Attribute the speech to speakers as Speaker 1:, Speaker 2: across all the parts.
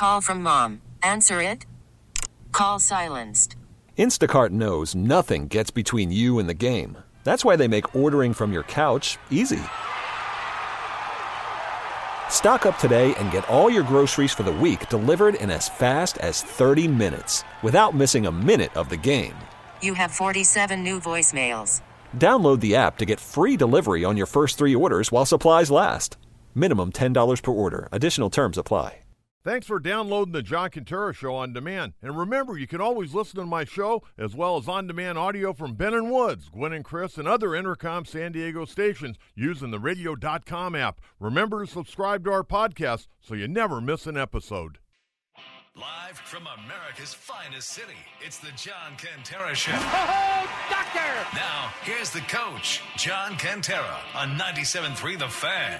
Speaker 1: Call from mom. Answer it. Call silenced.
Speaker 2: Instacart knows nothing gets between you and the game. That's why they make ordering from your couch easy. Stock up today and get all your groceries for the week delivered in as fast as 30 minutes without missing a minute of the game.
Speaker 1: You have 47 new voicemails.
Speaker 2: Download the app to get free delivery on your first 3 orders while supplies last. Minimum $10 per order. Additional terms apply.
Speaker 3: Thanks for downloading the John Quintero Show on demand. And remember, you can always listen to my show as well as on-demand audio from Ben & Woods, Gwen and Chris, and other Intercom San Diego stations using the radio.com app. Remember to subscribe to our podcast so you never miss an episode.
Speaker 4: Live from America's finest city, it's the John Quintero Show.
Speaker 5: Oh, doctor!
Speaker 4: Now, here's the coach, John Quintero, on 97.3 The Fan.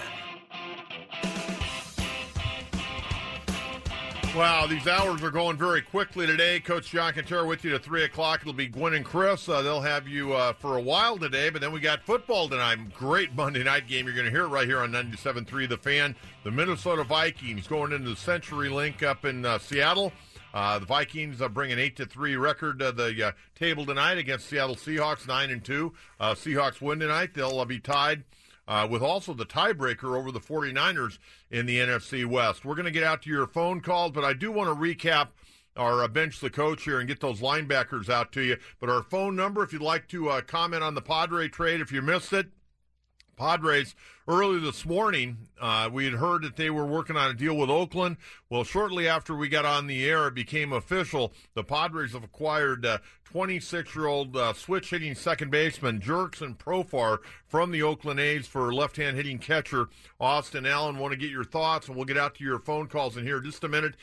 Speaker 3: Wow, these hours are going very quickly today. Coach John Quintero with you to 3 o'clock. It'll be Gwen and Chris. They'll have you for a while today, but then we got football tonight. Great Monday night game. You're going to hear it right here on 97.3 The Fan. The Minnesota Vikings going into the CenturyLink up in Seattle. The Vikings bring an 8-3 record to the table tonight against Seattle Seahawks, 9-2. Seahawks win tonight. They'll be tied with also the tiebreaker over the 49ers in the NFC West. We're going to get out to your phone calls, but I do want to recap our Bench the Coach here and get those linebackers out to you. But our phone number, if you'd like to comment on the Padre trade, if you missed it, Padres, early this morning, we had heard that they were working on a deal with Oakland. Well, shortly after we got on the air, it became official. The Padres have acquired 26-year-old switch-hitting second baseman Jurickson Profar from the Oakland A's for left-hand hitting catcher Austin Allen. Want to get your thoughts, and we'll get out to your phone calls in here in just a minute.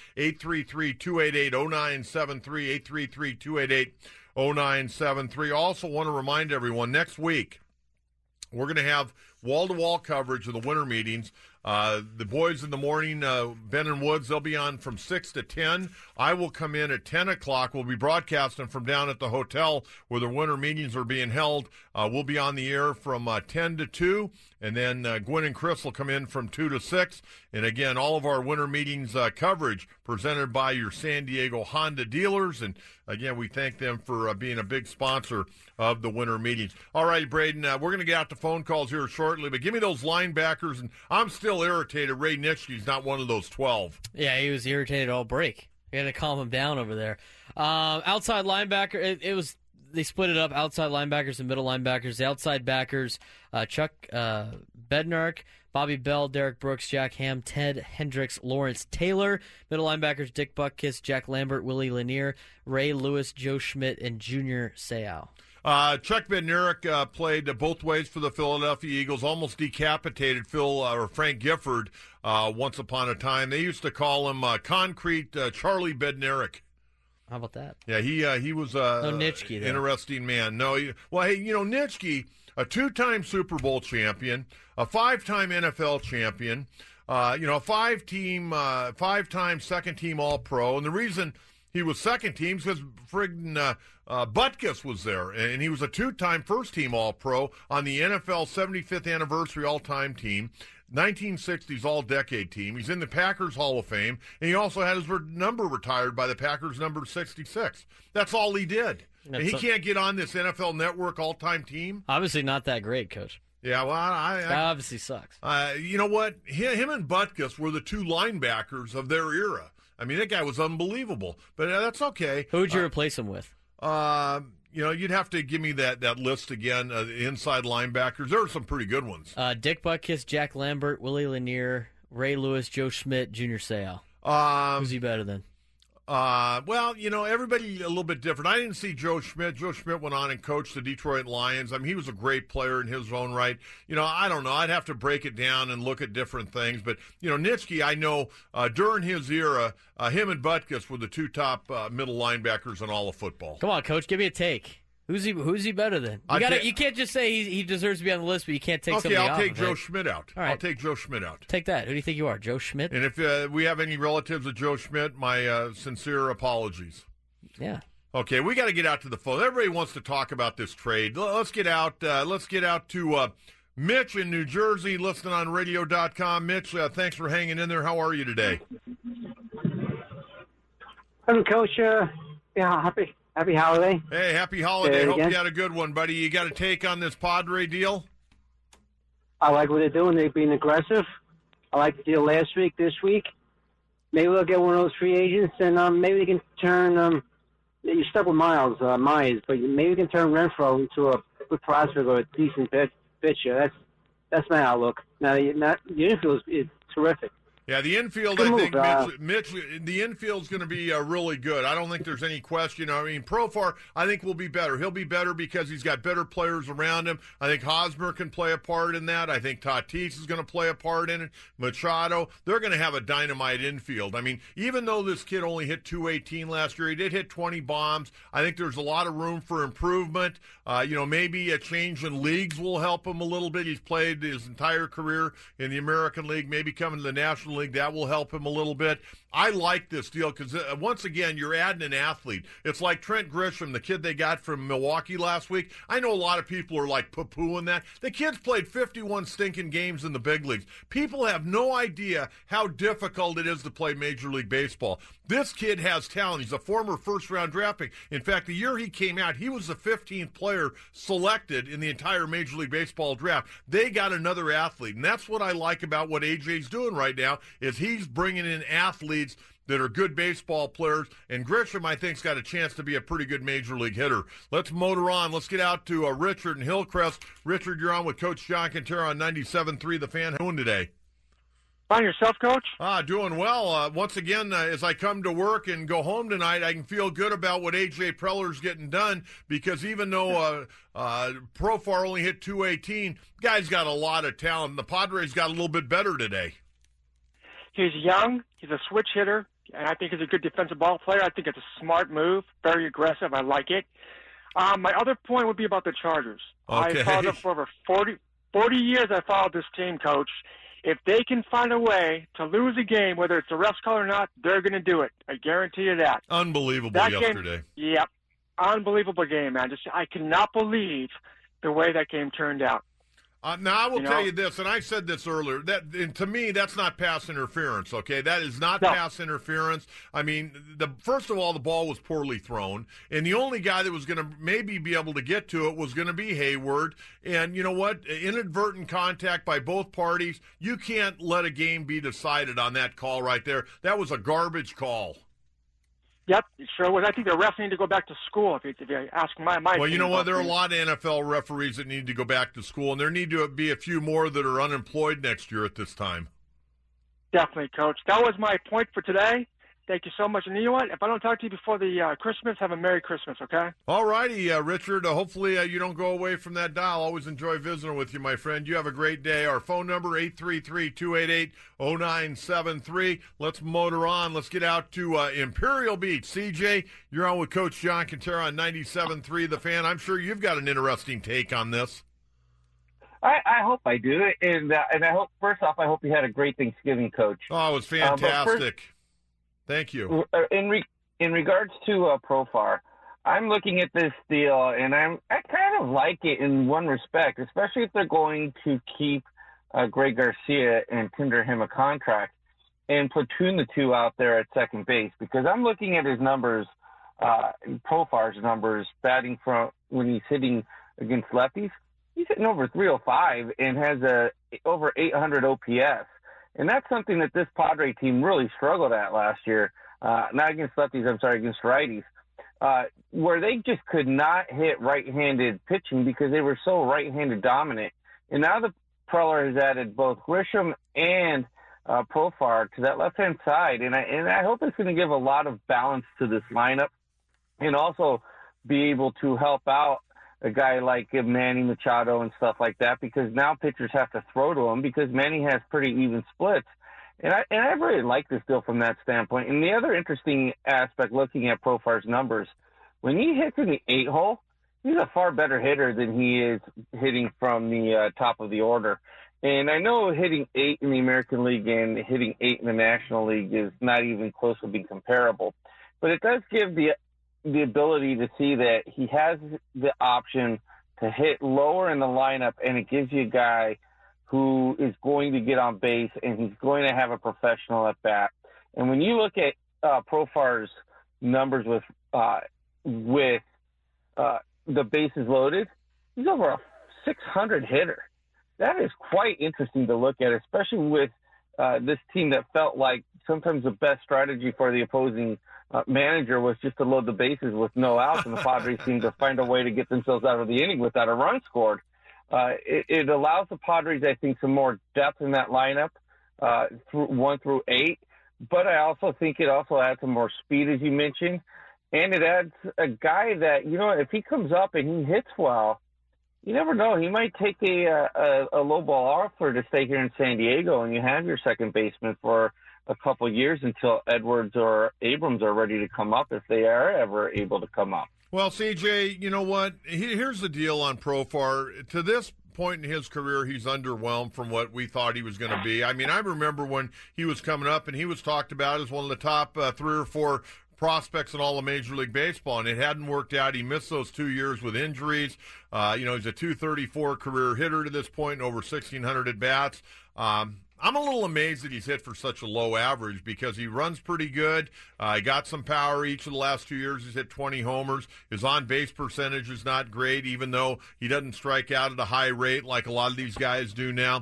Speaker 3: 833-288-0973, 833-288-0973. Also want to remind everyone, next week, we're going to have wall-to-wall coverage of the winter meetings. The boys in the morning, Ben and Woods, they'll be on from 6 to 10. I will come in at 10 o'clock. We'll be broadcasting from down at the hotel where the winter meetings are being held. We'll be on the air from 10 to 2, and then Gwen and Chris will come in from 2 to 6. And, again, all of our winter meetings coverage presented by your San Diego Honda dealers. And, again, we thank them for being a big sponsor of the winter meetings. All right, Braden, we're going to get out to phone calls here shortly, but give me those linebackers. And I'm still irritated Ray Nitschke's not one of those 12.
Speaker 6: Yeah, he was irritated all break. We had to calm him down over there. Outside linebacker, it was they split it up, outside linebackers and middle linebackers. The outside backers, Chuck Bednarik, Bobby Bell, Derek Brooks, Jack Ham, Ted Hendricks, Lawrence Taylor. Middle linebackers, Dick Butkus, Jack Lambert, Willie Lanier, Ray Lewis, Joe Schmidt, and Junior Seau.
Speaker 3: Chuck Bednarik played both ways for the Philadelphia Eagles, almost decapitated Frank Gifford once upon a time. They used to call him Concrete Charlie Bednarik.
Speaker 6: How about that?
Speaker 3: Yeah, he was
Speaker 6: Nitschke,
Speaker 3: interesting man. Nitschke, a 2-time Super Bowl champion, a 5-time NFL champion, a 5-time second-team All-Pro, and the reason he was second team because friggin' Butkus was there, and he was a 2-time first-team All-Pro on the NFL 75th anniversary all-time team, 1960s all-decade team. He's in the Packers Hall of Fame, and he also had his number retired by the Packers, number 66. That's all he did. And he can't get on this NFL Network all-time team?
Speaker 6: Obviously not that great, Coach.
Speaker 3: Yeah, well,
Speaker 6: that obviously sucks.
Speaker 3: You know what? Him and Butkus were the two linebackers of their era. I mean, that guy was unbelievable, but that's okay.
Speaker 6: Who would you replace him with?
Speaker 3: You'd have to give me that list again, the inside linebackers. There are some pretty good ones.
Speaker 6: Dick Butkus, Jack Lambert, Willie Lanier, Ray Lewis, Joe Schmidt, Junior Seau. Who's he better than?
Speaker 3: Everybody a little bit different. I didn't see Joe Schmidt. Joe Schmidt went on and coached the Detroit Lions. I mean, he was a great player in his own right. I don't know. I'd have to break it down and look at different things. But, Nitschke, I know during his era, him and Butkus were the two top middle linebackers in all of football.
Speaker 6: Come on, Coach. Give me a take. Who's he better than? You can't just say he deserves to be on the list, but you can't take somebody off.
Speaker 3: Okay, I'll take Joe Schmidt out.
Speaker 6: All right.
Speaker 3: I'll take Joe Schmidt out.
Speaker 6: Take that. Who do you think you are, Joe Schmidt?
Speaker 3: And if we have any relatives of Joe Schmidt, my sincere apologies.
Speaker 6: Yeah.
Speaker 3: Okay, we got to get out to the phone. Everybody wants to talk about this trade. Let's get out. Let's get out to Mitch in New Jersey, listening on radio.com. Mitch, thanks for hanging in there. How are you today?
Speaker 7: Coach. Happy holiday.
Speaker 3: Hey, happy holiday. Hope
Speaker 7: again.
Speaker 3: you had a good one, buddy. You got a take on this Padre deal?
Speaker 7: I like what they're doing. They're being aggressive. I like the deal last week, this week. Maybe we'll get one of those free agents, and maybe they can turn. You're stuck with Myers, but maybe we can turn Renfro into a good prospect or a decent pitcher. That's my outlook. Now, the infield is terrific.
Speaker 3: Yeah, the infield,
Speaker 7: Good
Speaker 3: I
Speaker 7: move,
Speaker 3: think, Mitch, the infield's going to be really good. I don't think there's any question. I mean, Profar, I think, will be better. He'll be better because he's got better players around him. I think Hosmer can play a part in that. I think Tatis is going to play a part in it. Machado. They're going to have a dynamite infield. I mean, even though this kid only hit 218 last year, he did hit 20 bombs. I think there's a lot of room for improvement. Maybe a change in leagues will help him a little bit. He's played his entire career in the American League, maybe coming to the National League. That will help him a little bit. I like this deal because, once again, you're adding an athlete. It's like Trent Grisham, the kid they got from Milwaukee last week. I know a lot of people are like poo-pooing that. The kid's played 51 stinking games in the big leagues. People have no idea how difficult it is to play Major League Baseball. This kid has talent. He's a former first-round draft pick. In fact, the year he came out, he was the 15th player selected in the entire Major League Baseball draft. They got another athlete, and that's what I like about what AJ's doing right now is he's bringing in athletes that are good baseball players, and Grisham, I think, has got a chance to be a pretty good Major League hitter. Let's motor on. Let's get out to Richard and Hillcrest. Richard, you're on with Coach John Quintero on 97.3 The Fan. How are you doing today?
Speaker 8: Fine, yourself, Coach?
Speaker 3: Doing well. Once again, as I come to work and go home tonight, I can feel good about what A.J. Preller's getting done because even though Profar only hit 218, guy's got a lot of talent. The Padres got a little bit better today.
Speaker 8: He's young. He's a switch hitter, and I think he's a good defensive ball player. I think it's a smart move, very aggressive. I like it. My other point would be about the Chargers.
Speaker 3: Okay.
Speaker 8: I followed them for over 40 years. I followed this team, Coach. If they can find a way to lose a game, whether it's a ref's call or not, they're going to do it. I guarantee you that.
Speaker 3: Unbelievable
Speaker 8: that
Speaker 3: yesterday.
Speaker 8: Game, yep. Unbelievable game, man. I cannot believe the way that game turned out.
Speaker 3: Now, I will tell you this, and I said this earlier, and to me, that's not pass interference, okay? That is not pass interference. I mean, first of all, the ball was poorly thrown, and the only guy that was going to maybe be able to get to it was going to be Hayward. And you know what? Inadvertent contact by both parties. You can't let a game be decided on that call right there. That was a garbage call.
Speaker 8: Yep, sure was. I think the refs need to go back to school, if you ask my
Speaker 3: Well, you know what? There are a lot of NFL referees that need to go back to school, and there need to be a few more that are unemployed next year at this time.
Speaker 8: Definitely, Coach. That was my point for today. Thank you so much. And you know what? If I don't talk to you before the Christmas, have a Merry Christmas, okay?
Speaker 3: All righty, Richard. Hopefully you don't go away from that dial. Always enjoy visiting with you, my friend. You have a great day. Our phone number, 833-288-0973. Let's motor on. Let's get out to Imperial Beach. CJ, you're on with Coach John Quintero on 97.3 The Fan. I'm sure you've got an interesting take on this.
Speaker 9: I hope I do. And I hope, first off, I hope you had a great Thanksgiving, Coach.
Speaker 3: Oh, it was fantastic. Thank you.
Speaker 9: In regards to Profar, I'm looking at this deal, and I kind of like it in one respect, especially if they're going to keep Greg Garcia and tender him a contract and platoon the two out there at second base, because I'm looking at his numbers, Profar's numbers, batting from when he's hitting against lefties. He's hitting over 305 and has over 800 OPS. And that's something that this Padre team really struggled at last year. Not against lefties, against righties. Where they just could not hit right-handed pitching because they were so right-handed dominant. And now the Preller has added both Grisham and Profar to that left-hand side. And I hope it's going to give a lot of balance to this lineup and also be able to help out a guy like Manny Machado and stuff like that, because now pitchers have to throw to him because Manny has pretty even splits. And I really like this deal from that standpoint. And the other interesting aspect, looking at Profar's numbers, when he hits in the 8-hole, he's a far better hitter than he is hitting from the top of the order. And I know hitting 8 in the American League and hitting 8 in the National League is not even close to being comparable. But it does give the ability to see that he has the option to hit lower in the lineup, and it gives you a guy who is going to get on base and he's going to have a professional at bat. And when you look at Profar's numbers with the bases loaded. He's over a 600 hitter. That is quite interesting to look at, especially with this team that felt like sometimes the best strategy for the opposing manager was just to load the bases with no outs, and the Padres seemed to find a way to get themselves out of the inning without a run scored. It allows the Padres, I think, some more depth in that lineup through 1 through 8, but I also think it also adds some more speed, as you mentioned, and it adds a guy that, if he comes up and he hits well, you never know. He might take a low ball offer to stay here in San Diego, and you have your second baseman for a couple of years until Edwards or Abrams are ready to come up, if they are ever able to come up.
Speaker 3: Well, CJ, you know what? Here's the deal on Profar. To this point in his career, he's underwhelmed from what we thought he was going to be. I mean, I remember when he was coming up, and he was talked about as one of the top 3 or 4 prospects in all of Major League Baseball, and it hadn't worked out. He missed those 2 years with injuries. He's a .234 career hitter to this point, over 1,600 at-bats. I'm a little amazed that he's hit for such a low average because he runs pretty good. He got some power each of the last 2 years. He's hit 20 homers. His on-base percentage is not great, even though he doesn't strike out at a high rate like a lot of these guys do now.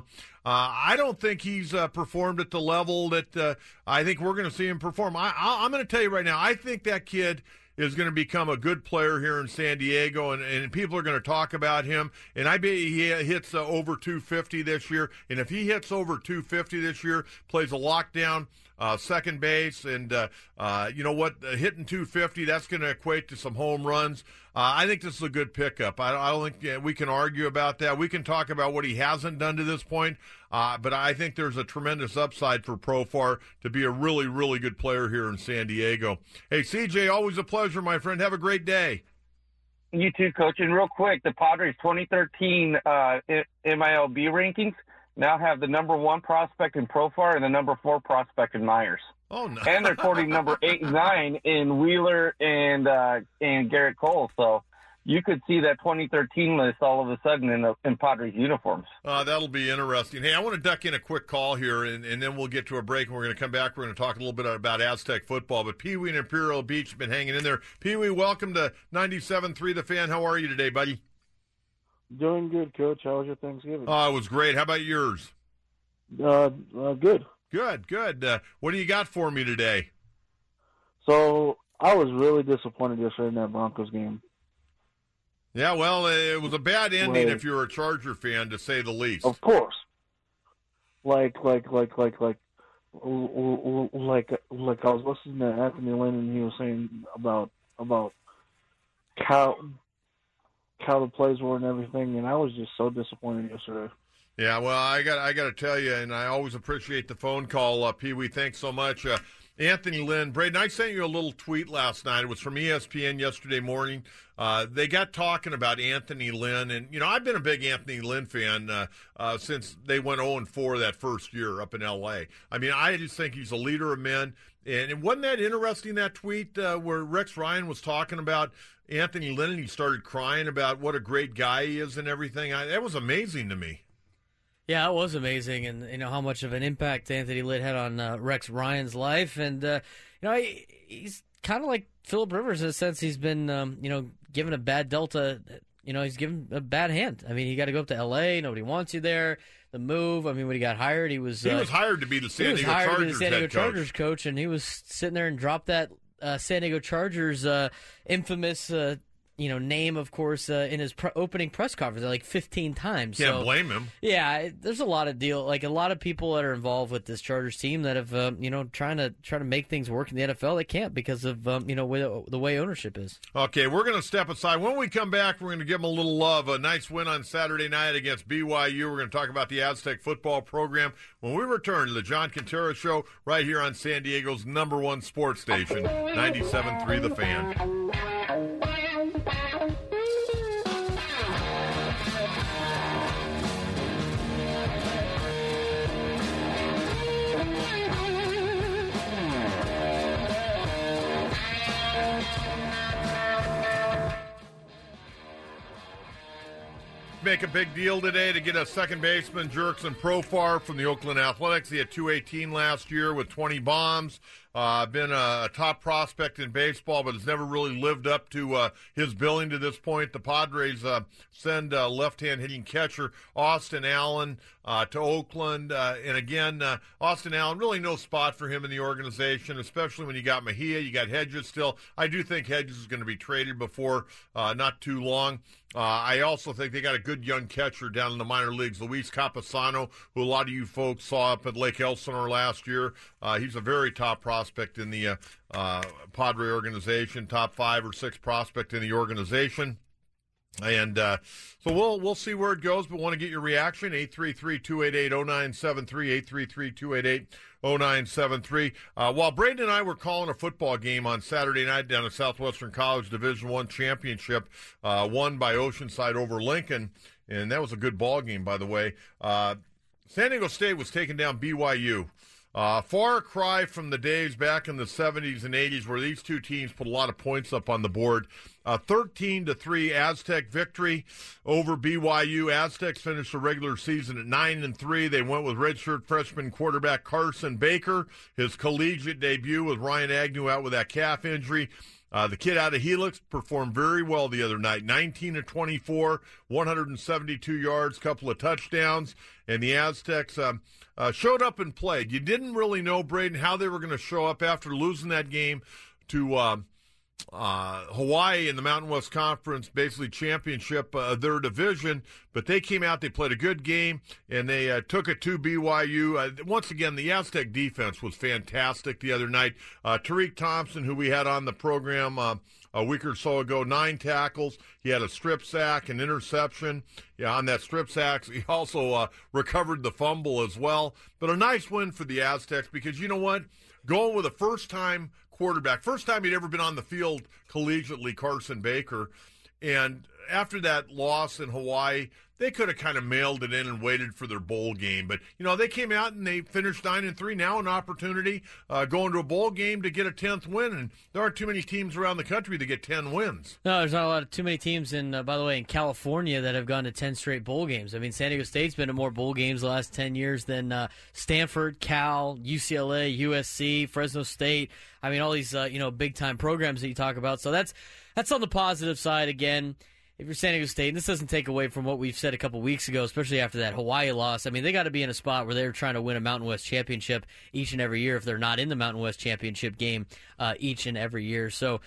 Speaker 3: I don't think he's performed at the level that I think we're going to see him perform. I'm going to tell you right now, I think that kid is going to become a good player here in San Diego, and people are going to talk about him. And I bet he hits over 250 this year. And if he hits over 250 this year, plays a lockdown second base, and you know what, hitting 250, that's going to equate to some home runs. I think this is a good pickup. I don't think we can argue about that. We can talk about what he hasn't done to this point, but I think there's a tremendous upside for Profar to be a really, really good player here in San Diego. Hey, CJ, always a pleasure, my friend. Have a great day.
Speaker 9: You too, Coach. And real quick, the Padres 2013 MILB rankings now have the number 1 prospect in Profar and the number 4 prospect in Myers.
Speaker 3: Oh, no.
Speaker 9: And they're quoting number 8 and 9 in Wheeler and Garrett Cole. So you could see that 2013 list all of a sudden in Padres uniforms.
Speaker 3: That'll be interesting. Hey, I want to duck in a quick call here, and then we'll get to a break, and we're going to come back. We're going to talk a little bit about Aztec football. But Pee Wee and Imperial Beach have been hanging in there. Pee Wee, welcome to 97.3 The Fan. How are you today, buddy?
Speaker 10: Doing good, Coach. How was your Thanksgiving?
Speaker 3: It was great. How about yours?
Speaker 10: Good.
Speaker 3: Good. What do you got for me today?
Speaker 10: So I was really disappointed yesterday in that Broncos game.
Speaker 3: Yeah, well, it was a bad ending if you're a Charger fan, to say the least.
Speaker 10: Of course. Like I was listening to Anthony Lynn, and he was saying about how the plays were and everything, and I was just so disappointed yesterday.
Speaker 3: Yeah, well, I got to tell you, and I always appreciate the phone call, Pee Wee. Thanks so much. Anthony Lynn, Braden, I sent you a little tweet last night. It was from ESPN yesterday morning. They got talking about Anthony Lynn, and, I've been a big Anthony Lynn fan since they went 0-4 that first year up in L.A. I mean, I just think he's a leader of men. And wasn't that interesting, that tweet where Rex Ryan was talking about Anthony Lynn, and he started crying about what a great guy he is and everything? That was amazing to me.
Speaker 6: Yeah, it was amazing, and how much of an impact Anthony Lynn had on Rex Ryan's life, and he's kind of like Phillip Rivers in a sense. He's been given a bad Delta. He's given a bad hand. I mean, he got to go up to L.A. Nobody wants you there. The move. I mean, when he got hired, he was
Speaker 3: hired to be the San Diego
Speaker 6: Chargers coach, and he was sitting there and dropped that San Diego Chargers infamous. Name, of course, in his opening press conference like 15 times.
Speaker 3: Can't blame him.
Speaker 6: Yeah, there's a lot of a lot of people that are involved with this Chargers team that have, trying to make things work in the NFL. They can't because of, the way ownership is. Okay,
Speaker 3: we're going to step aside. When we come back, we're going to give them a little love. A nice win on Saturday night against BYU. We're going to talk about the Aztec football program when we return to the John Quintero Show right here on San Diego's #1 sports station, 97.3 The Fan. Make a big deal today to get a second baseman, Jurickson Profar, from the Oakland Athletics. He had 218 last year with 20 bombs. been a top prospect in baseball, but has never really lived up to his billing to this point. The Padres send left-hand hitting catcher Austin Allen to Oakland. And again, Austin Allen, really no spot for him in the organization, especially when you got Mejia, you got Hedges still. I do think Hedges is going to be traded before not too long. I also think they got a good young catcher down in the minor leagues, Luis Campusano, who a lot of you folks saw up at Lake Elsinore last year. He's a very top prospect in the Padre organization, top 5 or 6 prospect in the organization. And so we'll see where it goes, but want to get your reaction, 833-288-0973, 833-288-0973. While Braden and I were calling a football game on Saturday night down at Southwestern College Division I championship, won by Oceanside over Lincoln, and that was a good ball game, by the way. San Diego State was taking down BYU. Far cry from the days back in the 70s and 80s where these two teams put a lot of points up on the board. 13-3 Aztec victory over BYU. Aztecs finished the regular season at 9-3. They went with redshirt freshman quarterback Carson Baker. His collegiate debut with Ryan Agnew out with that calf injury. The kid out of Helix performed very well the other night. 19-24, 172 yards, couple of touchdowns, and the Aztecs showed up and played. You didn't really know, Braden, how they were going to show up after losing that game to Hawaii in the Mountain West Conference, basically championship of their division, but they came out, they played a good game, and they took it to BYU. Once again, the Aztec defense was fantastic the other night. Tariq Thompson, who we had on the program a week or so ago, 9 tackles. He had a strip sack, an interception. Yeah, on that strip sack, he also recovered the fumble as well. But a nice win for the Aztecs because, you know what? Going with a first-time quarterback, first time he'd ever been on the field collegiately, Carson Baker. And after that loss in Hawaii, they could have kind of mailed it in and waited for their bowl game. But, you know, they came out and they finished 9-3. Now an opportunity going to a bowl game to get a 10th win. And there aren't too many teams around the country that get 10 wins.
Speaker 6: No, there's not too many teams by the way, in California that have gone to 10 straight bowl games. I mean, San Diego State's been to more bowl games the last 10 years than Stanford, Cal, UCLA, USC, Fresno State. I mean, all these, big-time programs that you talk about. So that's on the positive side again. If you're San Diego State, and this doesn't take away from what we've said a couple weeks ago, especially after that Hawaii loss. I mean, they got to be in a spot where they're trying to win a Mountain West championship each and every year if they're not in the Mountain West championship game each and every year. So,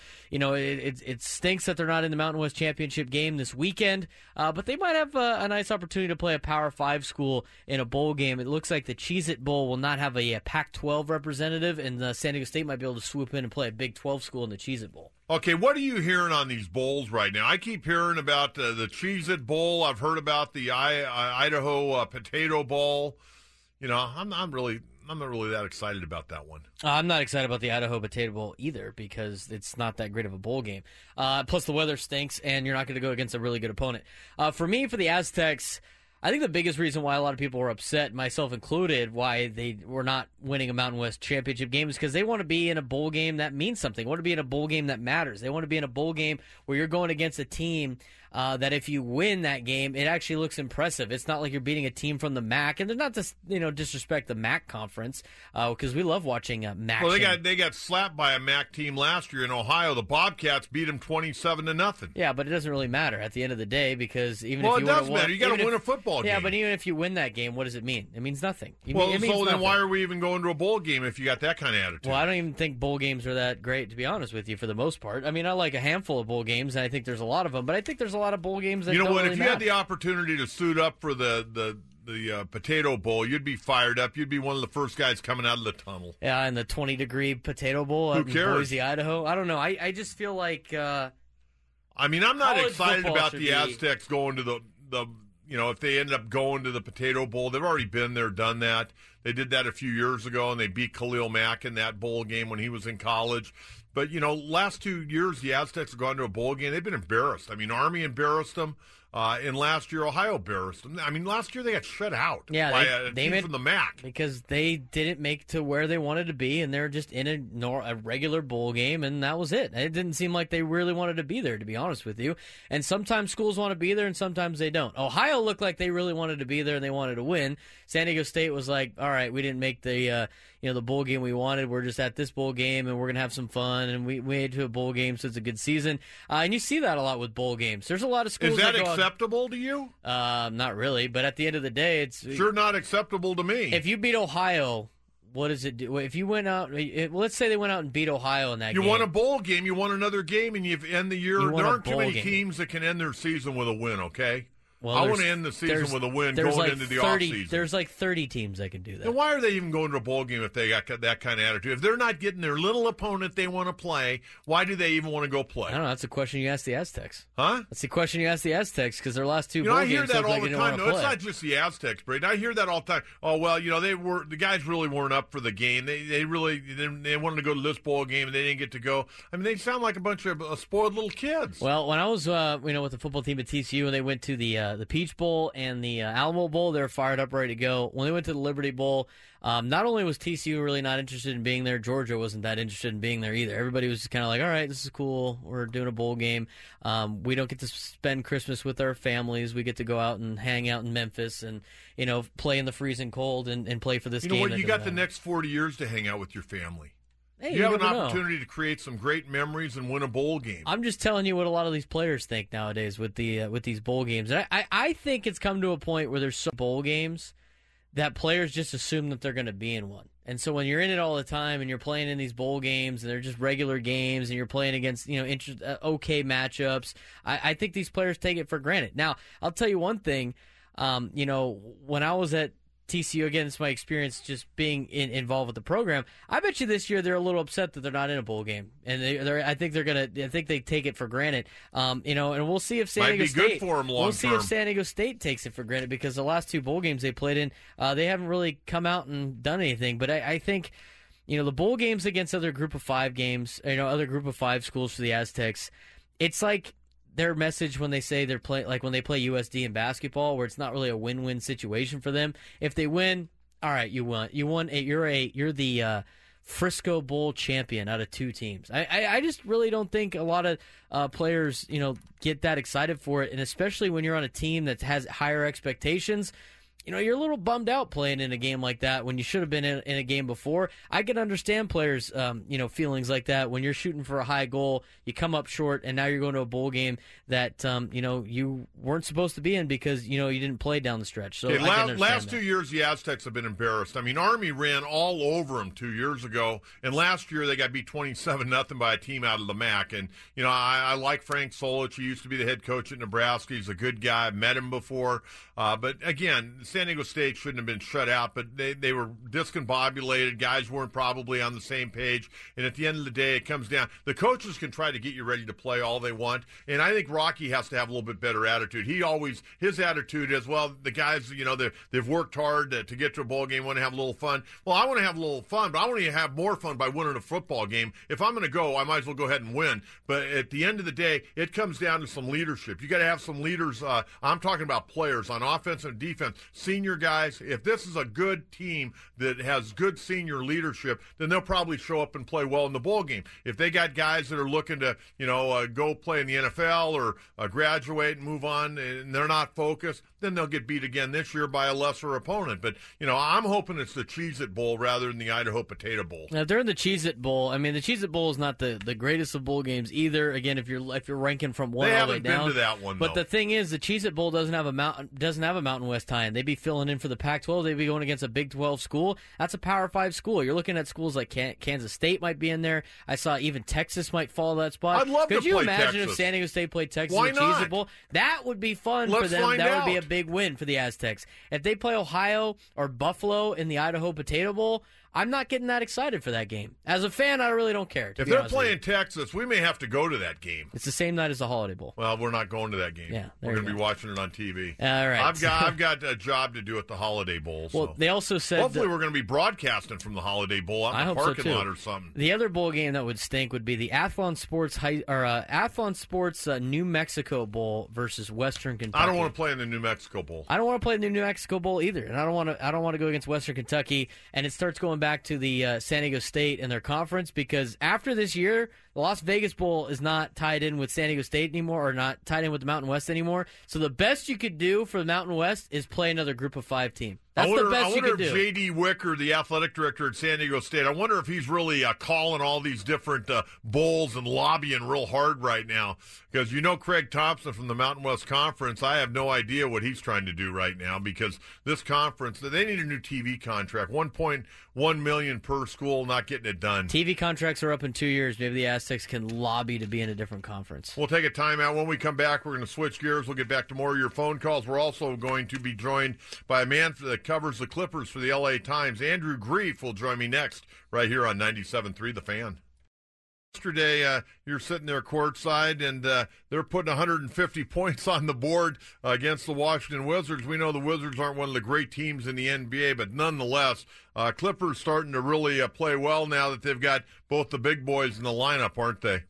Speaker 6: it stinks that they're not in the Mountain West championship game this weekend, but they might have a nice opportunity to play a Power 5 school in a bowl game. It looks like the Cheez-It Bowl will not have a Pac-12 representative, and San Diego State might be able to swoop in and play a Big 12 school in the Cheez-It Bowl.
Speaker 3: Okay, what are you hearing on these bowls right now? I keep hearing about the Cheez-It Bowl. I've heard about the Idaho Potato Bowl. I'm not really that excited about that one.
Speaker 6: I'm not excited about the Idaho Potato Bowl either because it's not that great of a bowl game. Plus the weather stinks, and you're not going to go against a really good opponent. For me, for the Aztecs, I think the biggest reason why a lot of people were upset, myself included, why they were not winning a Mountain West championship game is because they want to be in a bowl game that means something. They want to be in a bowl game that matters. They want to be in a bowl game where you're going against a team that if you win that game, it actually looks impressive. It's not like you're beating a team from the MAC, and they're not to disrespect the MAC conference because we love watching MAC.
Speaker 3: Well, they got slapped by a MAC team last year in Ohio. The Bobcats beat them 27-0.
Speaker 6: Yeah, but it doesn't really matter at the end of the day because even
Speaker 3: if
Speaker 6: you
Speaker 3: it does matter. You got to win a football game.
Speaker 6: Yeah, but even if you win that game, what does it mean? It means nothing.
Speaker 3: Then why are we even going to a bowl game if you got that kind of attitude?
Speaker 6: Well, I don't even think bowl games are that great, to be honest with you, for the most part. I mean, I like a handful of bowl games, and I think there's a lot of them, but I think there's a lot of bowl games that
Speaker 3: if you had the opportunity to suit up for the Potato Bowl, you'd be fired up. You'd be one of the first guys coming out of the tunnel.
Speaker 6: Yeah, in the 20-degree Potato Bowl in Boise, Idaho. I don't know. I just feel like
Speaker 3: I'm not excited about the Aztecs going to the if they end up going to the Potato Bowl. They've already been there, done that. They did that a few years ago, and they beat Khalil Mack in that bowl game when he was in college. But, last 2 years, the Aztecs have gone to a bowl game. They've been embarrassed. I mean, Army embarrassed them. And last year, Ohio embarrassed them. I mean, last year they got shut out by a team from the MAC.
Speaker 6: Because they didn't make to where they wanted to be, and they're just in a regular bowl game, and that was it. It didn't seem like they really wanted to be there, to be honest with you. And sometimes schools want to be there, and sometimes they don't. Ohio looked like they really wanted to be there, and they wanted to win. San Diego State was like, all right, we didn't make the the bowl game we wanted. We're just at this bowl game, and we're gonna have some fun, and we made it to a bowl game, so it's a good season. And you see that a lot with bowl games. There's a lot of schools.
Speaker 3: Is that acceptable to you?
Speaker 6: Not really, but at the end of the day, it's
Speaker 3: sure not acceptable to me.
Speaker 6: If you beat Ohio, what does it do? If you went out, let's say they went out and beat Ohio in that game.
Speaker 3: You won a bowl game, you won another game, and you end the year. There aren't too many teams that can end their season with a win, okay?
Speaker 6: Well,
Speaker 3: I want to end the season with a win going into the offseason.
Speaker 6: There's like 30 teams that can do that.
Speaker 3: And why are they even going to a bowl game if they got that kind of attitude? If they're not getting their little opponent they want to play, why do they even want to go play?
Speaker 6: I don't know. That's a question you ask the Aztecs.
Speaker 3: Huh?
Speaker 6: That's the question you ask the Aztecs because their last two bowl games.
Speaker 3: I hear that all the time.
Speaker 6: No,
Speaker 3: it's not just the Aztecs, Braden. I hear that all the time. Oh well, the guys really weren't up for the game. They wanted to go to this bowl game and they didn't get to go. I mean, they sound like a bunch of spoiled little kids.
Speaker 6: Well, when I was with the football team at TCU and they went to the Peach Bowl and the Alamo Bowl, they're fired up, ready to go. When they went to the Liberty Bowl, not only was TCU really not interested in being there, Georgia wasn't that interested in being there either. Everybody was just kind of like, all right, this is cool. We're doing a bowl game. We don't get to spend Christmas with our families. We get to go out and hang out in Memphis and, play in the freezing cold and play for this game.
Speaker 3: You know what? You got the next 40 years to hang out with your family.
Speaker 6: Hey,
Speaker 3: you have an opportunity to create some great memories and win a bowl game.
Speaker 6: I'm just telling you what a lot of these players think nowadays with these bowl games. And I think it's come to a point where there's some bowl games that players just assume that they're going to be in one. And so when you're in it all the time and you're playing in these bowl games and they're just regular games and you're playing against okay matchups, I think these players take it for granted. Now, I'll tell you one thing. When I was at TCU, again, it's my experience just being involved with the program. I bet you this year they're a little upset that they're not in a bowl game, and I think they take it for granted. And we'll see if San Diego State.
Speaker 3: Might be good for them long term.
Speaker 6: We'll see if San Diego State takes it for granted because the last two bowl games they played in, they haven't really come out and done anything. But I think, the bowl games against other Group of 5 games, other Group of 5 schools for the Aztecs, it's like their message when they say they're playing, like when they play USD in basketball, where it's not really a win-win situation for them. If they win, all right, you won. You're the Frisco Bowl champion out of 2 teams. I just really don't think a lot of players, get that excited for it, and especially when you're on a team that has higher expectations. You're a little bummed out playing in a game like that when you should have been in a game before. I can understand players, feelings like that when you're shooting for a high goal, you come up short, and now you're going to a bowl game that, you weren't supposed to be in because, you didn't play down the stretch. So
Speaker 3: last 2 years, the Aztecs have been embarrassed. I mean, Army ran all over them 2 years ago, and last year they got beat 27-0 by a team out of the MAC. And, I like Frank Solich. He used to be the head coach at Nebraska. He's a good guy. I've met him before. But, again, San Diego State shouldn't have been shut out, but they were discombobulated. Guys weren't probably on the same page. And at the end of the day, it comes down. The coaches can try to get you ready to play all they want. And I think Rocky has to have a little bit better attitude. His attitude is, well, the guys, they've worked hard to get to a bowl game, want to have a little fun. Well, I want to have a little fun, but I want to have more fun by winning a football game. If I'm going to go, I might as well go ahead and win. But at the end of the day, it comes down to some leadership. You got to have some leaders. I'm talking about players on offense and defense, senior guys. If this is a good team that has good senior leadership, then they'll probably show up and play well in the bowl game. If they got guys that are looking to, go play in the NFL or graduate and move on, and they're not focused, then they'll get beat again this year by a lesser opponent. But, I'm hoping it's the Cheez-It Bowl rather than the Idaho Potato Bowl.
Speaker 6: Now, during the Cheez-It Bowl, I mean, the Cheez-It Bowl is not the greatest of bowl games either. Again, if you're ranking from one all the way down.
Speaker 3: They haven't been to that one,
Speaker 6: But
Speaker 3: though.
Speaker 6: the thing is, the Cheez-It Bowl doesn't have a Mountain West tie-in. They'd be filling in for the Pac-12. They'd be going against a Big 12 school. That's a Power 5 school. You're looking at schools like Kansas State might be in there. I saw even Texas might fall that spot.
Speaker 3: I'd love to
Speaker 6: Could you
Speaker 3: play
Speaker 6: imagine
Speaker 3: Texas.
Speaker 6: if San Diego State played Texas
Speaker 3: Why
Speaker 6: in the
Speaker 3: not?
Speaker 6: Cheez-It Bowl? That would be fun
Speaker 3: Let's
Speaker 6: for them.
Speaker 3: find
Speaker 6: That would be
Speaker 3: out.
Speaker 6: a big win for the Aztecs. If they play Ohio or Buffalo in the Idaho Potato Bowl, I'm not getting that excited for that game. As a fan, I really don't care.
Speaker 3: If they're playing Texas, we may have to go to that game.
Speaker 6: It's the same night as the Holiday Bowl.
Speaker 3: Well, we're not going to that game.
Speaker 6: Yeah,
Speaker 3: we're going to be watching it on TV.
Speaker 6: All right.
Speaker 3: I've got a job to do at the Holiday Bowl.
Speaker 6: Well,
Speaker 3: so.
Speaker 6: They also said
Speaker 3: hopefully we're going to be broadcasting from the Holiday Bowl out in the parking lot or something.
Speaker 6: The other bowl game that would stink would be the Athlon Sports New Mexico Bowl versus Western Kentucky.
Speaker 3: I don't want to play in the New Mexico Bowl.
Speaker 6: I don't want to play in the New Mexico Bowl either, and I don't want to go against Western Kentucky. And it starts going back to the San Diego State and their conference, because after this year, the Las Vegas Bowl is not tied in with San Diego State anymore, or not tied in with the Mountain West anymore. So the best you could do for the Mountain West is play another Group of 5 team. That's
Speaker 3: I wonder,
Speaker 6: the best
Speaker 3: I wonder
Speaker 6: you
Speaker 3: if
Speaker 6: can do.
Speaker 3: J.D. Wicker, the athletic director at San Diego State, I wonder if he's really calling all these different bowls and lobbying real hard right now. Because Craig Thompson from the Mountain West Conference, I have no idea what he's trying to do right now because this conference, they need a new TV contract, $1.1 million per school, not getting it done.
Speaker 6: TV contracts are up in 2 years. Maybe the Aztecs can lobby to be in a different conference.
Speaker 3: We'll take a timeout. When we come back, we're going to switch gears. We'll get back to more of your phone calls. We're also going to be joined by a man that covers the Clippers for the L.A. Times. Andrew Grief will join me next right here on 97.3 The Fan. Yesterday, you're sitting there courtside, and they're putting 150 points on the board against the Washington Wizards. We know the Wizards aren't one of the great teams in the NBA, but nonetheless, Clippers starting to really play well now that they've got both the big boys in the lineup, aren't they?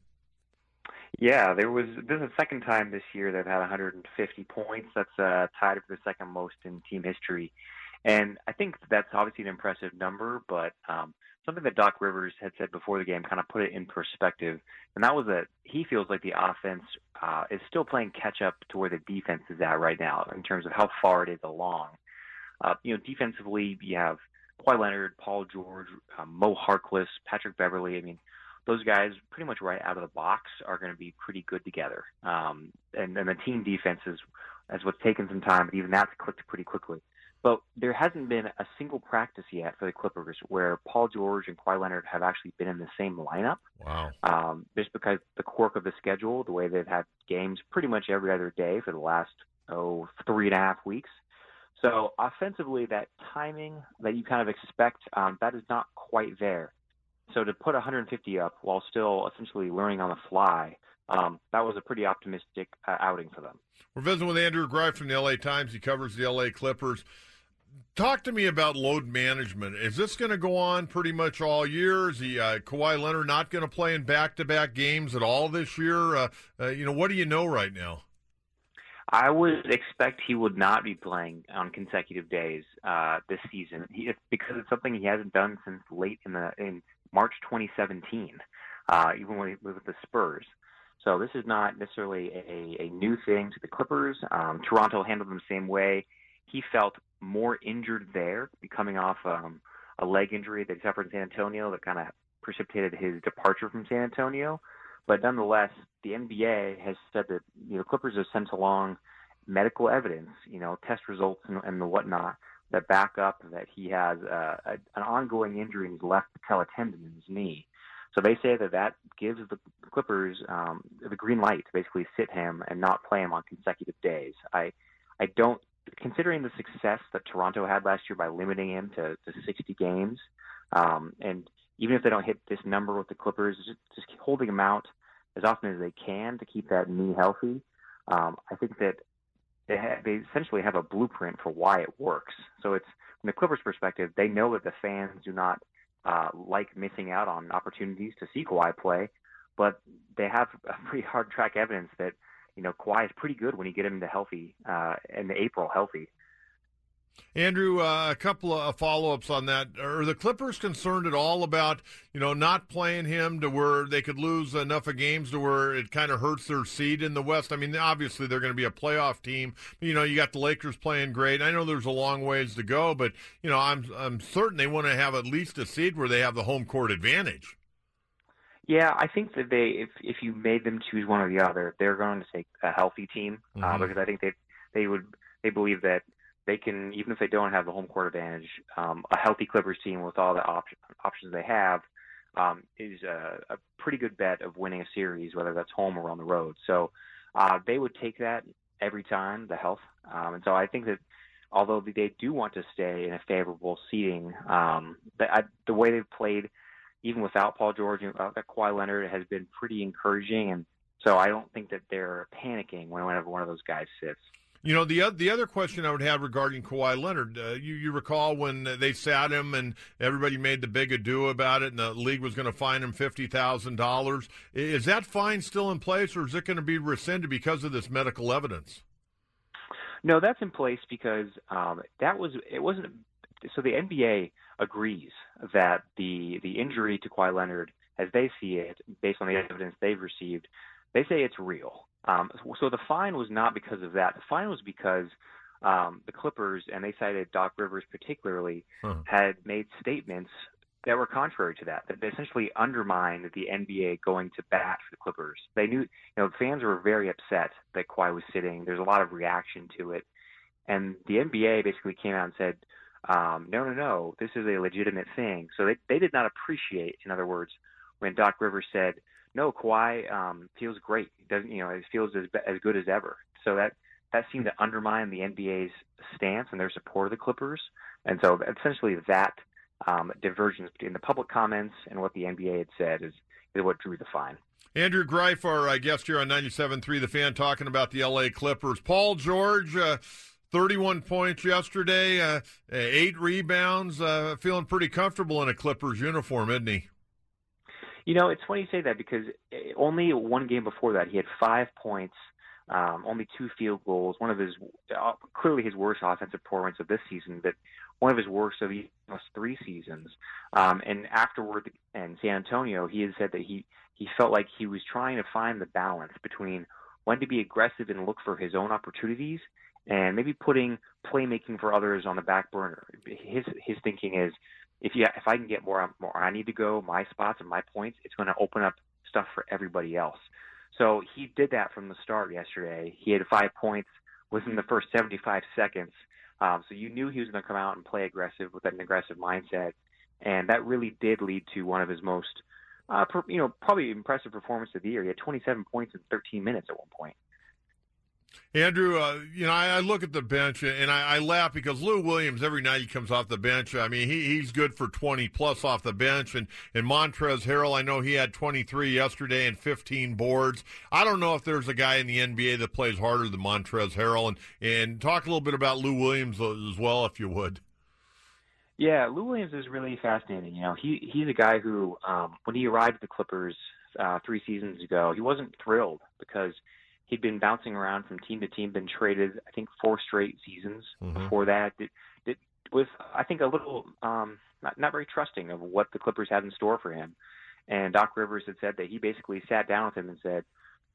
Speaker 11: Yeah, this is the second time this year they've had 150 points. That's tied for the second most in team history. And I think that's obviously an impressive number, but something that Doc Rivers had said before the game kind of put it in perspective, and that was that he feels like the offense is still playing catch-up to where the defense is at right now in terms of how far it is along. Defensively, you have Kawhi Leonard, Paul George, Mo Harkless, Patrick Beverley. I mean, those guys pretty much right out of the box are going to be pretty good together. And the team defense is what's taken some time, but even that's clicked pretty quickly. But there hasn't been a single practice yet for the Clippers where Paul George and Kawhi Leonard have actually been in the same lineup.
Speaker 3: Wow.
Speaker 11: Just because the quirk of the schedule, the way they've had games pretty much every other day for the last, 3.5 weeks. So offensively, that timing that you kind of expect, that is not quite there. So to put 150 up while still essentially learning on the fly, that was a pretty optimistic outing for them.
Speaker 3: We're visiting with Andrew Grife from the L.A. Times. He covers the L.A. Clippers. Talk to me about load management. Is this going to go on pretty much all year? Is Kawhi Leonard not going to play in back-to-back games at all this year? What do you know right now?
Speaker 11: I would expect he would not be playing on consecutive days this season because it's something he hasn't done since late in March 2017, even when he was with the Spurs. So this is not necessarily a new thing to the Clippers. Toronto handled them the same way. He felt more injured there, coming off a leg injury that he suffered in San Antonio that kind of precipitated his departure from San Antonio. But nonetheless, the NBA has said that Clippers have sent along medical evidence, test results and the whatnot that back up that he has an ongoing injury in his left patella tendon in his knee. So they say that gives the Clippers the green light to basically sit him and not play him on consecutive days. I don't, considering the success that Toronto had last year by limiting him to 60 games, and even if they don't hit this number with the Clippers, just holding him out as often as they can to keep that knee healthy, I think that they essentially have a blueprint for why it works. So it's, from the Clippers' perspective, they know that the fans do not like missing out on opportunities to see Kawhi play, but they have a pretty hard track evidence that Kawhi is pretty good when you get him to healthy in April healthy.
Speaker 3: Andrew, a couple of follow-ups on that. Are the Clippers concerned at all about, not playing him to where they could lose enough of games to where it kind of hurts their seed in the West? I mean, obviously they're going to be a playoff team. You got the Lakers playing great. I know there's a long ways to go, but, I'm certain they want to have at least a seed where they have the home court advantage.
Speaker 11: Yeah, I think that if you made them choose one or the other, they're going to take a healthy team because I think they believe that they can, even if they don't have the home court advantage, a healthy Clippers team with all the options they have is a pretty good bet of winning a series, whether that's home or on the road. So they would take that every time, the health. And so I think that although they do want to stay in a favorable seeding, the way they've played, even without Paul George and without Kawhi Leonard, has been pretty encouraging. And so I don't think that they're panicking whenever one of those guys sits.
Speaker 3: The other question I would have regarding Kawhi Leonard, you recall when they sat him and everybody made the big ado about it and the league was going to fine him $50,000. Is that fine still in place, or is it going to be rescinded because of this medical evidence?
Speaker 11: No, that's in place because it wasn't. So the NBA agrees that the injury to Kawhi Leonard, as they see it, based on the evidence they've received, they say it's real. So the fine was not because of that. The fine was because the Clippers, and they cited Doc Rivers particularly, had made statements that were contrary to that essentially undermined the NBA going to bat for the Clippers. They knew, fans were very upset that Kawhi was sitting. There's a lot of reaction to it. And the NBA basically came out and said, no, this is a legitimate thing. So they did not appreciate, in other words, when Doc Rivers said, no, Kawhi feels great. He doesn't, it feels as good as ever. So that seemed to undermine the NBA's stance and their support of the Clippers. And so essentially that divergence between the public comments and what the NBA had said is what drew the fine.
Speaker 3: Andrew Greif, our guest here on 97.3 The Fan, talking about the L.A. Clippers. Paul George, 31 points yesterday, 8 rebounds, feeling pretty comfortable in a Clippers uniform, isn't he?
Speaker 11: It's funny you say that because only one game before that, he had 5 points, only 2 field goals, one of his clearly his worst offensive performance of this season, but one of his worst of almost 3 seasons. And afterward in San Antonio, he had said that he felt like he was trying to find the balance between when to be aggressive and look for his own opportunities and maybe putting playmaking for others on the back burner. His thinking is, if I can get more I need to go, my spots and my points, it's going to open up stuff for everybody else. So he did that from the start yesterday. He had 5 points within the first 75 seconds. So you knew he was going to come out and play aggressive with an aggressive mindset. And that really did lead to one of his most, probably impressive performance of the year. He had 27 points in 13 minutes at one point.
Speaker 3: Andrew, I look at the bench and I laugh because Lou Williams, every night he comes off the bench, I mean, he's good for 20-plus off the bench. And Montrezl Harrell, I know he had 23 yesterday and 15 boards. I don't know if there's a guy in the NBA that plays harder than Montrezl Harrell. And talk a little bit about Lou Williams as well, if you would.
Speaker 11: Yeah, Lou Williams is really fascinating. He's a guy who, when he arrived at the Clippers 3 seasons ago, he wasn't thrilled because he'd been bouncing around from team to team, been traded, I think, 4 straight seasons before that. It was, I think, a little not very trusting of what the Clippers had in store for him. And Doc Rivers had said that he basically sat down with him and said,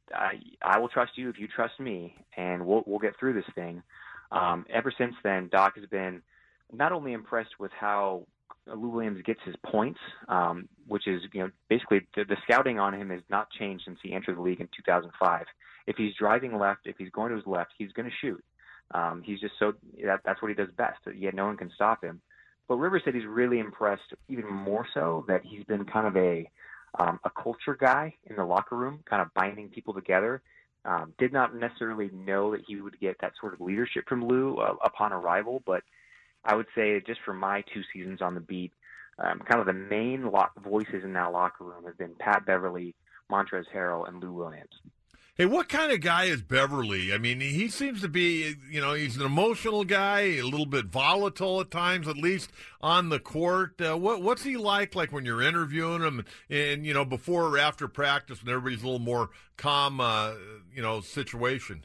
Speaker 11: I will trust you if you trust me, and we'll get through this thing. Ever since then, Doc has been not only impressed with how Lou Williams gets his points, which is, basically the scouting on him has not changed since he entered the league in 2005. If he's driving left, if he's going to his left, he's going to shoot. He's just that's what he does best. Yet no one can stop him. But Rivers said he's really impressed, even more so, that he's been kind of a culture guy in the locker room, kind of binding people together. Did not necessarily know that he would get that sort of leadership from Lou upon arrival, but I would say just for my 2 seasons on the beat, kind of the main voices in that locker room have been Pat Beverly, Montrezl Harrell, and Lou Williams.
Speaker 3: Hey, what kind of guy is Beverly? I mean, he seems to be, he's an emotional guy, a little bit volatile at times, at least on the court. What's he like when you're interviewing him and, before or after practice when everybody's a little more calm, situation?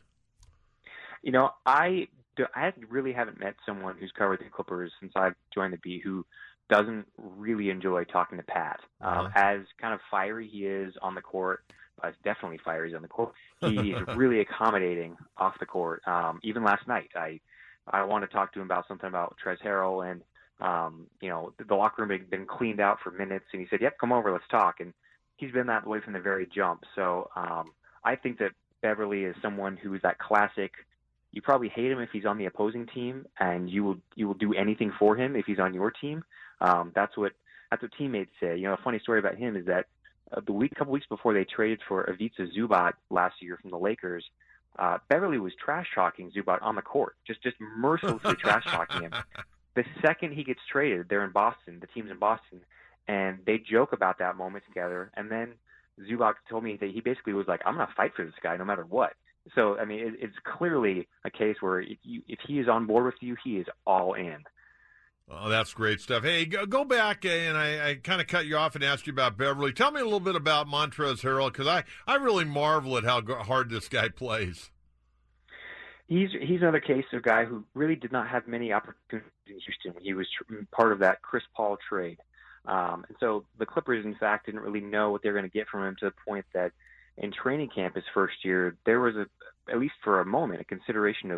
Speaker 11: I really haven't met someone who's covered the Clippers since I've joined the beat who doesn't really enjoy talking to Pat. As kind of fiery he is on the court, definitely fiery on the court, he's really accommodating off the court. Even last night, I want to talk to him about something about Trez Harrell, and the locker room had been cleaned out for minutes, and he said, "Yep, come over, let's talk." And he's been that way from the very jump. So I think that Beverly is someone who is that classic. You probably hate him if he's on the opposing team, and you will do anything for him if he's on your team. That's what teammates say. A funny story about him is that couple weeks before they traded for Ivica Zubac last year from the Lakers, Beverly was trash talking Zubac on the court, just mercilessly trash talking him. The second he gets traded, they're in Boston, the team's in Boston, and they joke about that moment together. And then Zubac told me that he basically was like, "I'm going to fight for this guy no matter what." So, I mean, it's clearly a case where if he is on board with you, he is all in.
Speaker 3: Oh, that's great stuff. Hey, go back, and I kind of cut you off and asked you about Beverly. Tell me a little bit about Montrezl Harrell, because I really marvel at how hard this guy plays.
Speaker 11: He's another case of a guy who really did not have many opportunities in Houston when he was part of that Chris Paul trade. And so the Clippers, in fact, didn't really know what they were going to get from him, to the point that in training camp his first year, there was at least for a moment, a consideration of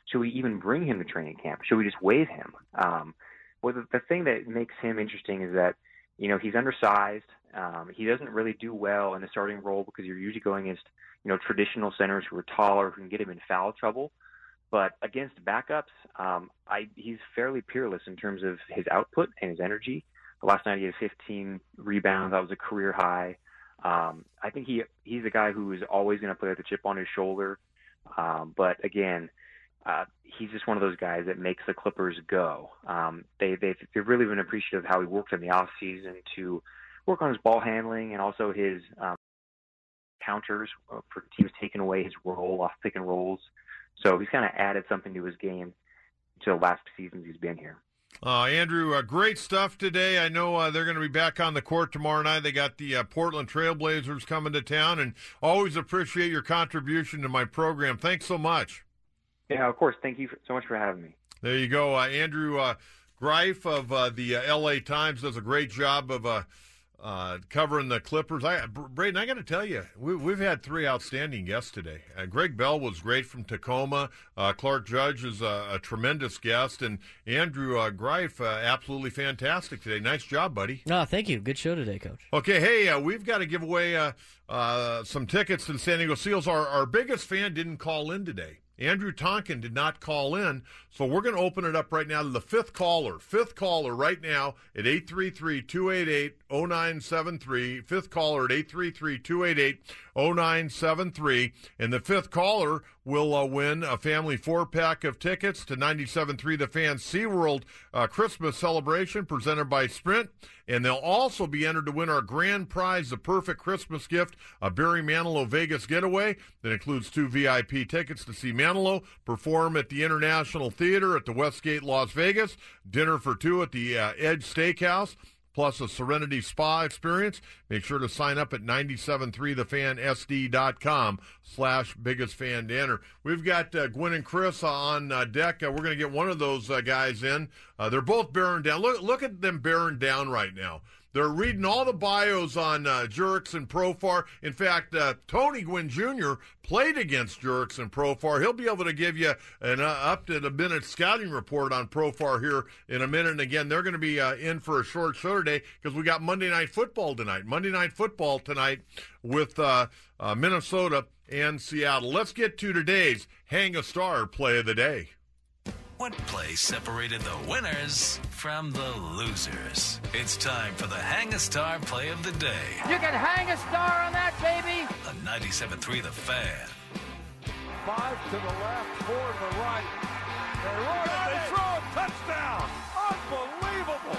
Speaker 11: Should we even bring him to training camp? Should we just waive him? Well, the thing that makes him interesting is that, he's undersized. He doesn't really do well in the starting role because you're usually going against, traditional centers who are taller, who can get him in foul trouble. But against backups, he's fairly peerless in terms of his output and his energy. Last night he had 15 rebounds. That was a career high. I think he's a guy who is always going to play with a chip on his shoulder. But again, he's just one of those guys that makes the Clippers go. They've really been appreciative of how he worked in the offseason to work on his ball handling and also his counters for teams taking away his role off pick and rolls. So he's kind of added something to his game to the last seasons he's been here.
Speaker 3: Andrew, great stuff today. I know they're going to be back on the court tomorrow night. They got the Portland Trailblazers coming to town, and always appreciate your contribution to my program. Thanks so much.
Speaker 11: Yeah, of course. Thank you so much for having me.
Speaker 3: There you go. Andrew Greif of the L.A. Times does a great job of covering the Clippers. Braden, I got to tell you, we've had three outstanding guests today. Greg Bell was great from Tacoma. Clark Judge is a tremendous guest. And Andrew Greif, absolutely fantastic today. Nice job, buddy.
Speaker 6: No, thank you. Good show today, Coach.
Speaker 3: Okay, hey, we've got to give away some tickets to the San Diego Seals. Our biggest fan didn't call in today. Andrew Tonkin did not call in, so we're going to open it up right now to the fifth caller right now at 833-288-0973. Fifth caller at 833-288-0973. And the fifth caller will win a family 4-pack of tickets to 97.3 The Fan SeaWorld Christmas celebration presented by Sprint. And they'll also be entered to win our grand prize, the perfect Christmas gift, a Barry Manilow Vegas getaway that includes 2 VIP tickets to see Manilow perform at the International Theater at the Westgate, Las Vegas, dinner for 2 at the Edge Steakhouse, plus a Serenity Spa experience. Make sure to sign up at 973thefansd.com/biggest fan to enter. We've got Gwen and Chris on deck. We're going to get one of those guys in. They're both bearing down. Look at them bearing down right now. They're reading all the bios on Jurix and Profar. In fact, Tony Gwynn Jr. played against Jurix and Profar. He'll be able to give you an up-to-the-minute scouting report on Profar here in a minute. And again, they're going to be in for a short show today because we got Monday Night Football tonight. Monday Night Football tonight with Minnesota and Seattle. Let's get to today's Hang a Star play of the day.
Speaker 4: What play separated the winners from the losers? It's time for the Hang a Star play of the day.
Speaker 5: You can hang a star on that, baby.
Speaker 4: On 97.3 The Fan.
Speaker 5: 5 to the left, 4 to the right. They run it, they throw it, touchdown. Unbelievable.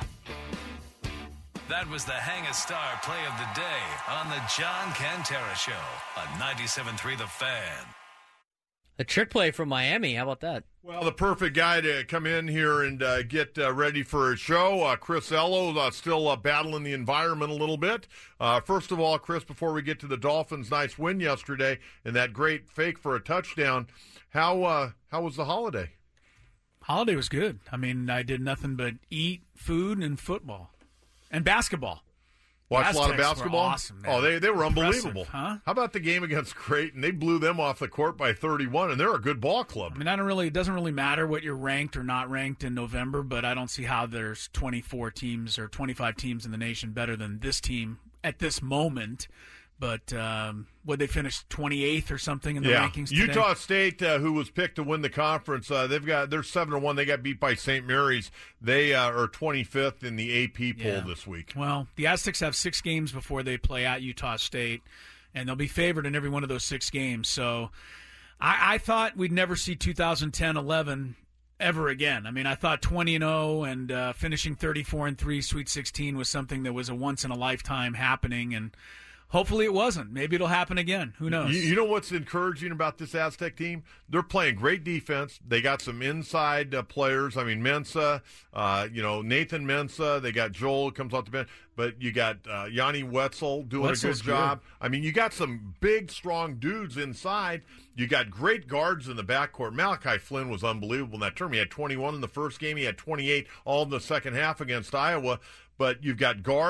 Speaker 4: That was the Hang a Star play of the day on the John Cantera Show on 97.3 The Fan.
Speaker 6: A trick play from Miami. How about that?
Speaker 3: Well, the perfect guy to come in here and get ready for a show. Chris Ello still battling the environment a little bit. First of all, Chris, before we get to the Dolphins' nice win yesterday and that great fake for a touchdown, how was the holiday?
Speaker 12: Holiday was good. I mean, I did nothing but eat, food, and football. And basketball.
Speaker 3: Watched a lot of basketball?
Speaker 12: Were awesome, man.
Speaker 3: Oh, they were unbelievable.
Speaker 12: Huh?
Speaker 3: How about the game against Creighton? They blew them off the court by 31, and they're a good ball club.
Speaker 12: I mean, it doesn't really matter what you're ranked or not ranked in November, but I don't see how there's 24 teams or 25 teams in the nation better than this team at this moment. But would they finish 28th or something in the rankings today?
Speaker 3: Utah State, who was picked to win the conference, they're 7-1. They got beat by St. Mary's. They are 25th in the AP poll this week.
Speaker 12: Well, the Aztecs have 6 games before they play at Utah State, and they'll be favored in every one of those 6 games. So I thought we'd never see 2010-11 ever again. I mean, I thought 20-0 and finishing 34-3 Sweet 16 was something that was a once-in-a-lifetime happening, and hopefully it wasn't. Maybe it'll happen again. Who knows?
Speaker 3: You know what's encouraging about this Aztec team? They're playing great defense. They got some inside players. I mean, Mensah, Nathan Mensah. They got Joel comes off the bench. But you got Yanni Wetzel doing a good job. I mean, you got some big, strong dudes inside. You got great guards in the backcourt. Malachi Flynn was unbelievable in that term. He had 21 in the first game. He had 28 all in the second half against Iowa. But you've got guards.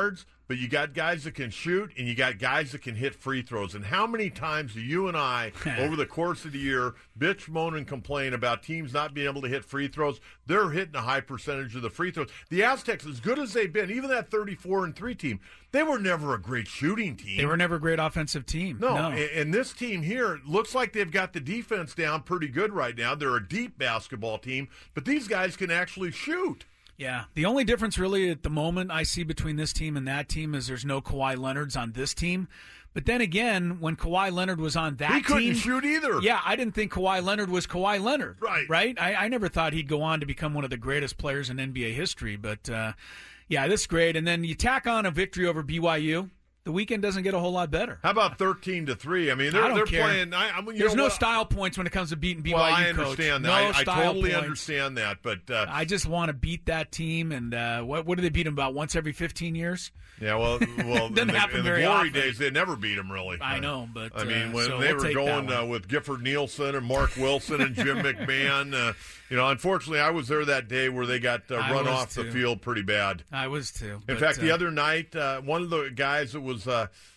Speaker 3: but you got guys that can shoot, and you got guys that can hit free throws. And how many times do you and I, over the course of the year, bitch, moan, and complain about teams not being able to hit free throws? They're hitting a high percentage of the free throws. The Aztecs, as good as they've been, even that 34-3 team, they were never a great shooting team.
Speaker 12: They were never a great offensive team.
Speaker 3: No. And this team here looks like they've got the defense down pretty good right now. They're a deep basketball team, but these guys can actually shoot.
Speaker 12: Yeah. The only difference really at the moment I see between this team and that team is there's no Kawhi Leonard's on this team. But then again, when Kawhi Leonard was on that team,
Speaker 3: he couldn't shoot either.
Speaker 12: Yeah, I didn't think Kawhi Leonard was Kawhi Leonard.
Speaker 3: Right.
Speaker 12: I never thought he'd go on to become one of the greatest players in NBA history. But, yeah, this is great. And then you tack on a victory over BYU. The weekend doesn't get a whole lot better.
Speaker 3: How about 13-3? I mean, they're playing.
Speaker 12: There's no style points when it comes to beating BYU.
Speaker 3: Well, I understand that. I totally
Speaker 12: points.
Speaker 3: understand that, but
Speaker 12: I just want to beat that team. And what do they beat them about once every 15 years?
Speaker 3: Yeah, well,
Speaker 12: doesn't happen
Speaker 3: in the
Speaker 12: very
Speaker 3: glory
Speaker 12: often.
Speaker 3: days, they never beat them really.
Speaker 12: I know, but
Speaker 3: I mean, when
Speaker 12: so
Speaker 3: they
Speaker 12: we'll
Speaker 3: were going with Gifford Nielsen and Mark Wilson and Jim McMahon, unfortunately, I was there that day where they got run off the field pretty bad.
Speaker 12: I was too.
Speaker 3: In fact, the other night, one of the guys that was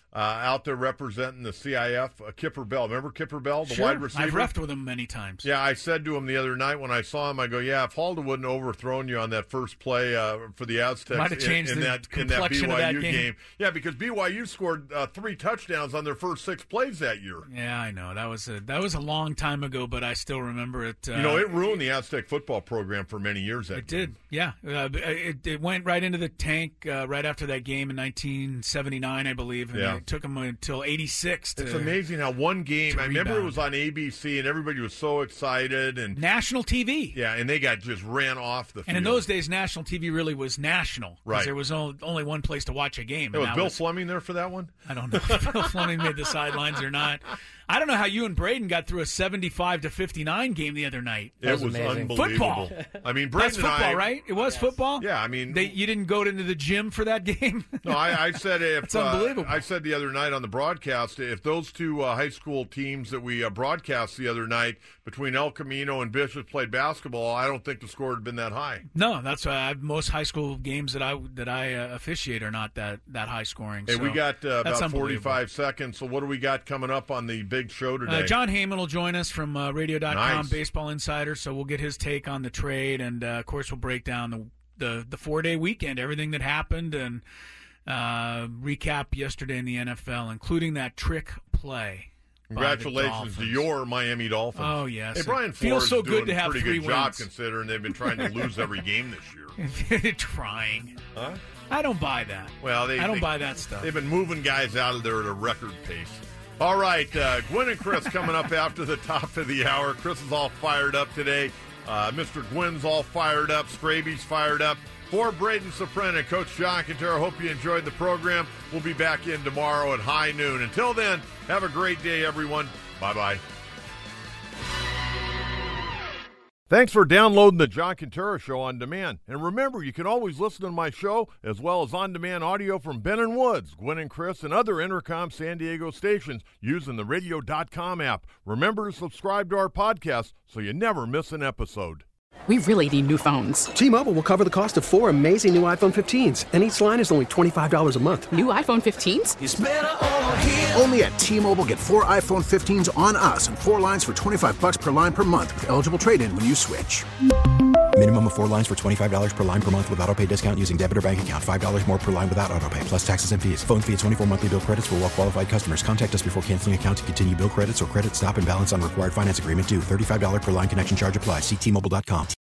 Speaker 3: out there representing the CIF, Kipper Bell. Remember Kipper Bell, the wide receiver?
Speaker 12: I've reffed with him many times.
Speaker 3: Yeah, I said to him the other night when I saw him, I go, yeah, if Halda wouldn't have overthrown you on that first play for the Aztecs
Speaker 12: might have changed
Speaker 3: in
Speaker 12: the
Speaker 3: that BYU
Speaker 12: of that game.
Speaker 3: Yeah, because BYU scored 3 touchdowns on their first 6 plays that year.
Speaker 12: Yeah, I know. That was a long time ago, but I still remember it.
Speaker 3: It ruined the Aztec football program for many years. It
Speaker 12: did, yeah. It went right into the tank right after that game in 1979, I believe, and it took them until 86.
Speaker 3: It's amazing how one game, I remember it was on ABC and everybody was so excited. And
Speaker 12: national TV.
Speaker 3: Yeah, and they got just ran off the field.
Speaker 12: And in those days, national TV really was national.
Speaker 3: Right.
Speaker 12: There was only one place to watch a game.
Speaker 3: Was Bill Fleming there for that one?
Speaker 12: I don't know if Bill Fleming made the sidelines or not. I don't know how you and Braden got through a 75-59 game the other night.
Speaker 3: It was unbelievable.
Speaker 12: Football.
Speaker 3: I mean, Braden
Speaker 12: That's football, right? It was football?
Speaker 3: Yeah, I mean.
Speaker 12: You didn't go into the gym for that game?
Speaker 3: No, I said
Speaker 12: it's unbelievable.
Speaker 3: I said the other night on the broadcast, if those two high school teams that we broadcast the other night between El Camino and Bishop played basketball, I don't think the score had been that high.
Speaker 12: No, that's most high school games that I officiate are not that high scoring.
Speaker 3: Hey,
Speaker 12: so
Speaker 3: we got about 45
Speaker 12: seconds.
Speaker 3: So what do we got coming up on the big show today?
Speaker 12: John Heyman will join us from Radio.com,
Speaker 3: Nice.
Speaker 12: Baseball Insider, so we'll get his take on the trade, and of course we'll break down the 4-day weekend, everything that happened, and recap yesterday in the NFL, including that trick play.
Speaker 3: Congratulations to your Miami Dolphins.
Speaker 12: Oh, yes.
Speaker 3: Hey, Brian
Speaker 12: Feels
Speaker 3: Flores
Speaker 12: so
Speaker 3: is doing
Speaker 12: good to have
Speaker 3: a pretty
Speaker 12: 3
Speaker 3: good job
Speaker 12: wins.
Speaker 3: considering they've been trying to lose every game this year.
Speaker 12: Trying.
Speaker 3: Huh?
Speaker 12: I don't buy that.
Speaker 3: Well,
Speaker 12: I don't buy that stuff.
Speaker 3: They've been moving guys out of there at a record pace. All right, Gwen and Chris coming up after the top of the hour. Chris is all fired up today. Mr. Gwen's all fired up. Scraby's fired up. For Braden Sopran and Coach John Quintero, hope you enjoyed the program. We'll be back in tomorrow at high noon. Until then, have a great day, everyone. Bye-bye. Thanks for downloading the John Quintero Show on demand. And remember, you can always listen to my show as well as on-demand audio from Ben & Woods, Gwen and Chris, and other Intercom San Diego stations using the Radio.com app. Remember to subscribe to our podcast so you never miss an episode.
Speaker 13: We really need new phones.
Speaker 14: T-Mobile will cover the cost of 4 amazing new iPhone 15s, and each line is only $25 a month.
Speaker 13: New iPhone 15s?
Speaker 15: It's better over here. Only at T-Mobile, get 4 iPhone 15s on us and 4 lines for $25 per line per month with eligible trade-in when you switch.
Speaker 16: Minimum of 4 lines for $25 per line per month with autopay discount using debit or bank account. $5 more per line without autopay, plus taxes and fees. Phone fee at 24 monthly bill credits for well-qualified customers. Contact us before canceling account to continue bill credits or credit stop and balance on required finance agreement due. $35 per line connection charge applies. See T-Mobile.com.